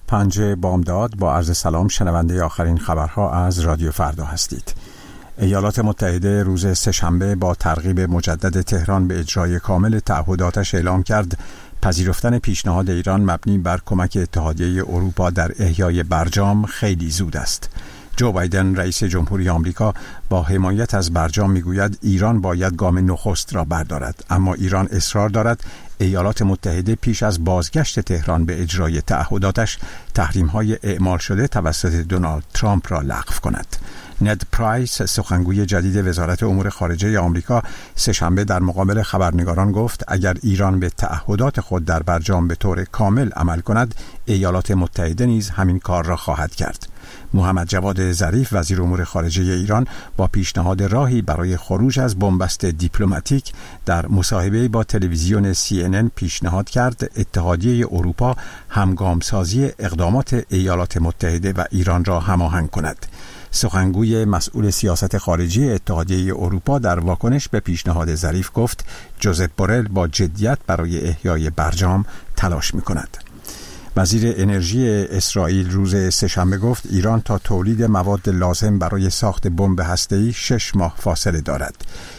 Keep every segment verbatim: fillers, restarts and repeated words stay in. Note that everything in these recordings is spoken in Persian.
پنج بامداد با عرض سلام، شنونده آخرین خبرها از رادیو فردا هستید. ایالات متحده روز سه‌شنبه با ترغیب مجدد تهران به اجرای کامل تعهداتش اعلام کرد پذیرفتن پیشنهاد ایران مبنی بر کمک اتحادیه اروپا در احیای برجام خیلی زود است. جو بایدن رئیس جمهوری آمریکا با حمایت از برجام میگوید ایران باید گام نخست را بردارد، اما ایران اصرار دارد ایالات متحده پیش از بازگشت تهران به اجرای تعهداتش تحریم‌های اعمال شده توسط دونالد ترامپ را لغو کند. ند پرایس، سخنگوی جدید وزارت امور خارجه آمریکا، سه‌شنبه در مقابل خبرنگاران گفت اگر ایران به تعهدات خود در برجام به طور کامل عمل کند، ایالات متحده نیز همین کار را خواهد کرد. محمد جواد ظریف، وزیر امور خارجه ایران، با پیشنهاد راهی برای خروج از بنبست دیپلماتیک در مصاحبه با تلویزیون سی ان ان پیشنهاد کرد اتحادیه اروپا همگامسازی اقدامات ایالات متحده و ایران را هماهنگ کند. سخنگوی مسئول سیاست خارجی اتحادیه اروپا در واکنش به پیشنهاد ظریف گفت جوزپ بورل با جدیت برای احیای برجام تلاش می‌کند. وزیر انرژی اسرائیل روز سه‌شنبه گفت ایران تا تولید مواد لازم برای ساخت بمب هسته‌ای شش ماه فاصله دارد.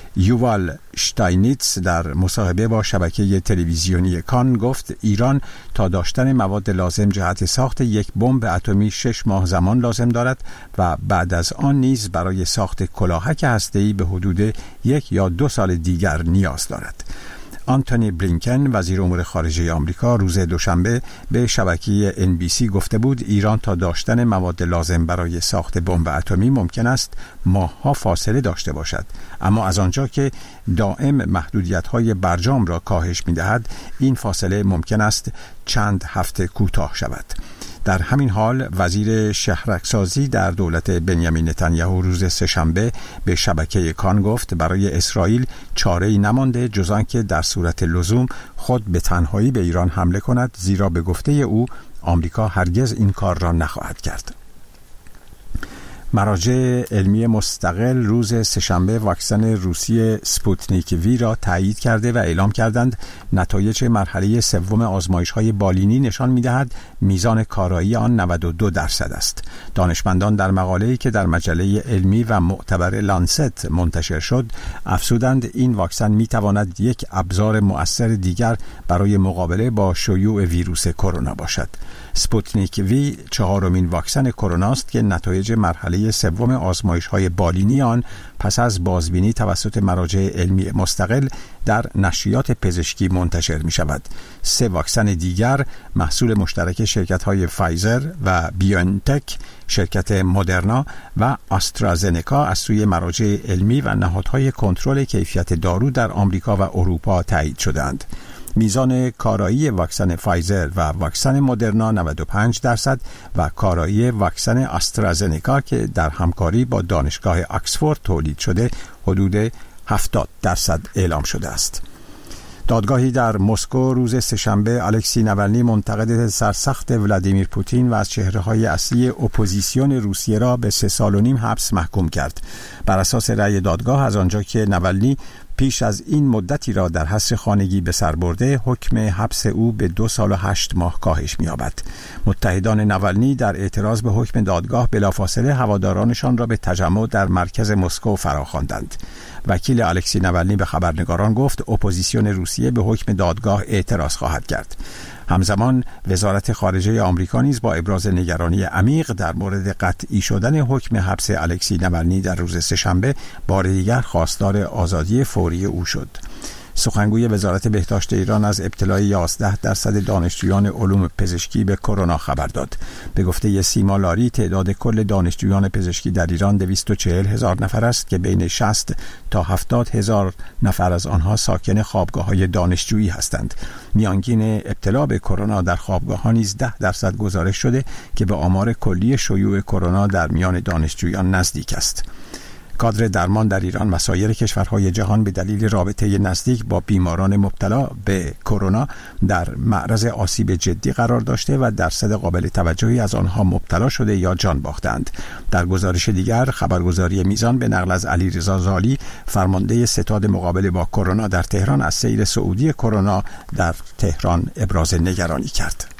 یووال شتاینیتس در مصاحبه با شبکه تلویزیونی کان گفت ایران تا داشتن مواد لازم جهت ساخت یک بمب اتمی شش ماه زمان لازم دارد و بعد از آن نیز برای ساخت کلاهک هسته‌ای به حدود یک یا دو سال دیگر نیاز دارد. آنتونی بلینکن، وزیر امور خارجه آمریکا، روز دوشنبه به شبکه ان بی سی گفته بود ایران تا داشتن مواد لازم برای ساخت بمب اتمی ممکن است ماه‌ها فاصله داشته باشد، اما از آنجا که دائم محدودیت‌های برجام را کاهش می‌دهد این فاصله ممکن است چند هفته کوتاه شود. در همین حال وزیر شهرکسازی در دولت بنیامین نتانیاهو روز سه‌شنبه به شبکه کان گفت برای اسرائیل چاره‌ای نمانده جز آنکه در صورت لزوم خود به تنهایی به ایران حمله کند، زیرا به گفته او آمریکا هرگز این کار را نخواهد کرد. مراجع علمی مستقل روز سه‌شنبه واکسن روسی سپوتنیک وی را تایید کرده و اعلام کردند نتایج مرحله سوم آزمایش‌های بالینی نشان می‌دهد میزان کارایی آن نود و دو درصد است. دانشمندان در مقاله‌ای که در مجله علمی و معتبر لانست منتشر شد افزودند این واکسن می‌تواند یک ابزار مؤثر دیگر برای مقابله با شیوع ویروس کرونا باشد. سپوتنیک وی چهارمین واکسن کرونا است که نتایج مرحله سوم آزمایش‌های بالینی آن پس از بازبینی توسط مراجع علمی مستقل در نشریات پزشکی منتشر می شود. سه واکسن دیگر محصول مشترک شرکت‌های فایزر و بیونتک، شرکت مدرنا و آسترازنکا از سوی مراجع علمی و نهادهای کنترل کیفیت دارو در آمریکا و اروپا تایید شدند. میزان کارایی واکسن فایزر و واکسن مدرنا نود و پنج درصد و کارایی واکسن آسترازنکا که در همکاری با دانشگاه آکسفورد تولید شده حدود هفتاد درصد اعلام شده است. دادگاهی در مسکو روز سه‌شنبه الکسی ناولنی، منتقد سرسخت ولادیمیر پوتین و از چهره‌های اصلی اپوزیسیون روسیه را به سه سال و نیم حبس محکوم کرد. بر اساس رأی دادگاه از آنجا که ناولنی پیش از این مدتی را در حبس خانگی به سر برده، حکم حبس او به دو سال و هشت ماه کاهش می‌یابد. متحدان ناولنی در اعتراض به حکم دادگاه بلافاصله هوادارانشان را به تجمع در مرکز مسکو فراخواندند. وکیل الکسی ناولنی به خبرنگاران گفت اپوزیسیون روسیه به حکم دادگاه اعتراض خواهد کرد. همزمان وزارت خارجه آمریکا نیز با ابراز نگرانی عمیق در مورد قطعی شدن حکم حبس الکسی ناولنی در روز سه‌شنبه بار دیگر خواستار آزادی فوری او شد. سخنگوی وزارت بهداشت ایران از ابتلای یازده درصد دانشجویان علوم پزشکی به کرونا خبر داد. به گفته سیما لاری تعداد کل دانشجویان پزشکی در ایران دویست و چهل هزار نفر است که بین شصت تا هفتاد هزار نفر از آنها ساکن خوابگاه‌های دانشجویی هستند. میانگین ابتلا به کرونا در خوابگاه‌ها نیز ده درصد گزارش شده که به آمار کلی شیوع کرونا در میان دانشجویان نزدیک است. کادر درمان در ایران و سایر کشورهای جهان به دلیل رابطه نزدیک با بیماران مبتلا به کرونا در معرض آسیب جدی قرار داشته و درصد قابل توجهی از آنها مبتلا شده یا جان باختند. در گزارش دیگر خبرگزاری میزان به نقل از علیرضا زالی، فرمانده ستاد مقابله با کرونا در تهران، از سیر صعودی کرونا در تهران ابراز نگرانی کرد.